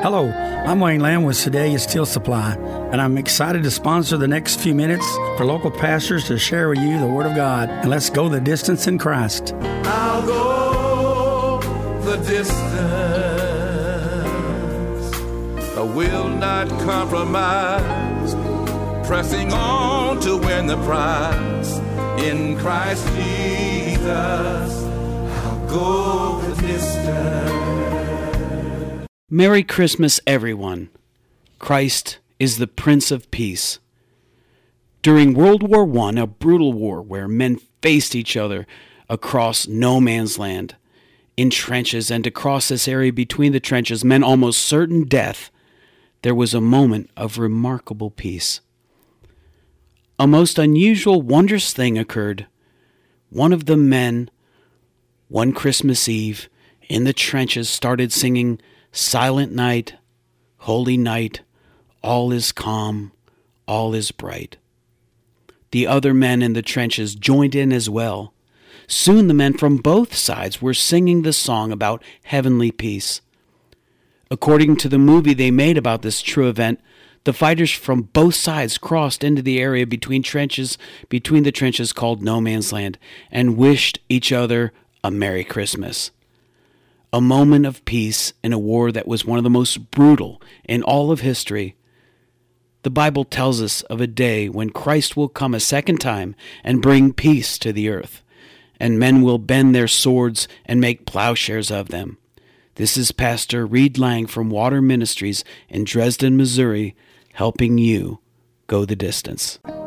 Hello, I'm Wayne Lamb with Sedalia Steel Supply, and I'm excited to sponsor the next few minutes for local pastors to share with you the Word of God. And let's go the distance in Christ. I'll go the distance. I will not compromise, pressing on to win the prize. In Christ Jesus, I'll go the distance. Merry Christmas, everyone. Christ is the Prince of Peace. During World War I, a brutal war where men faced each other across no man's land, in trenches, and across this area between the trenches meant almost certain death, there was a moment of remarkable peace. A most unusual, wondrous thing occurred. One of the men, one Christmas Eve, in the trenches started singing, "Silent night, holy night, all is calm, all is bright." The other men in the trenches joined in as well. Soon the men from both sides were singing the song about heavenly peace. According to the movie they made about this true event, the fighters from both sides crossed into the area between the trenches called No Man's Land, and wished each other a Merry Christmas. A moment of peace in a war that was one of the most brutal in all of history. The Bible tells us of a day when Christ will come a second time and bring peace to the earth, and men will bend their swords and make plowshares of them. This is Pastor Reed Lang from Water Ministries in Dresden, Missouri, helping you go the distance.